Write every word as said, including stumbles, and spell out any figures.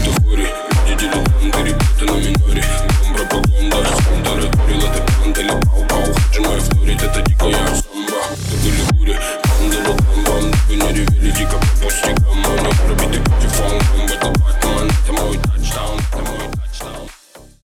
светофоре. Люди дилетанты, ребята на миноре. Дом пропаганда, скандалы, курила ты пант или пау.